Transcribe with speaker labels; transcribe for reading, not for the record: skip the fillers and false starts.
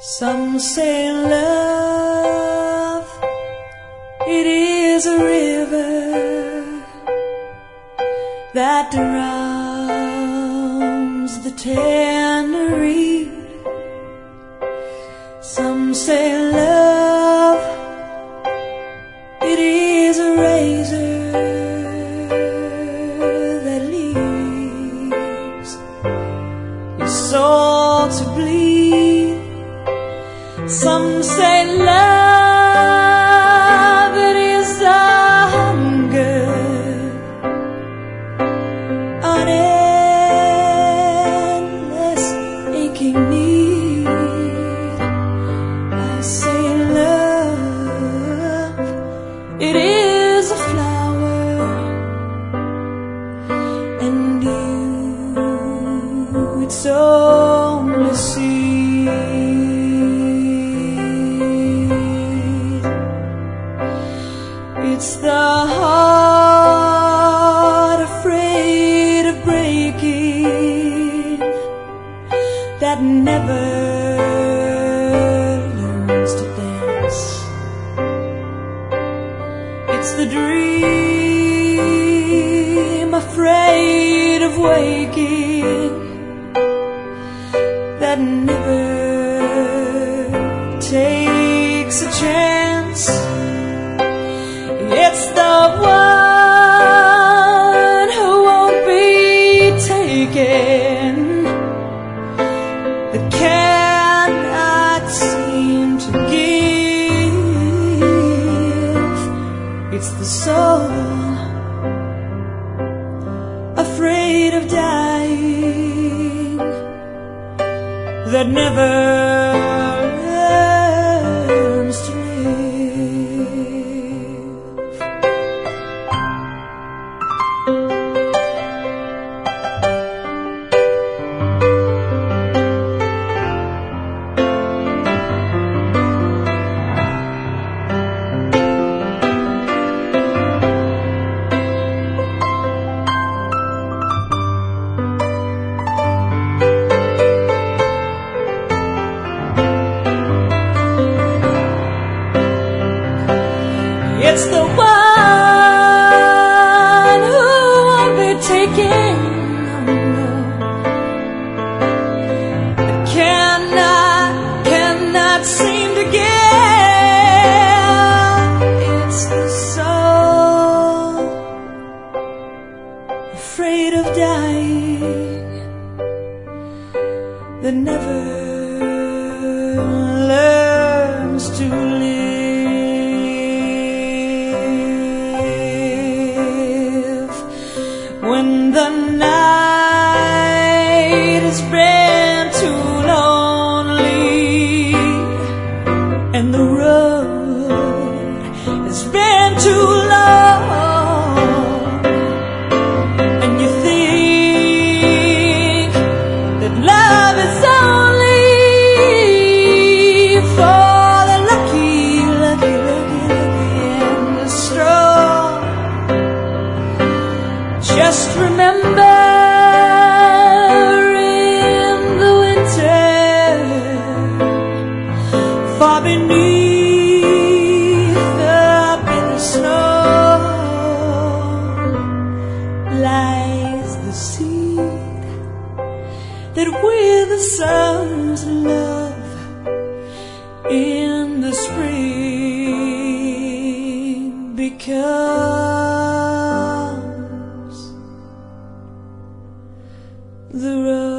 Speaker 1: Some say love, it is a river that drowns the tender reed. Some say love, it is a razor that leaves your soul to bleed. Some say love, it is a hunger, an endless aching need. I say love, it is a flower, and you, it's only seed. It's the heart afraid of breaking that never learns to dance. It's the dream afraid of waking that never takes a chance. It's the one who won't be taken, that cannot seem to give. It's the soul afraid of dying, that never learns to live. It's the one who won't be taken, that cannot seem to give. It's the soul afraid of dying, that never learns to live. When the night has been too lonely, and the road has been too long, and you think that love is only for the lucky, and the strong. Just remember, in the winter, far beneath the bitter snow, lies the seed that with the sun's love in the spring becomes the road.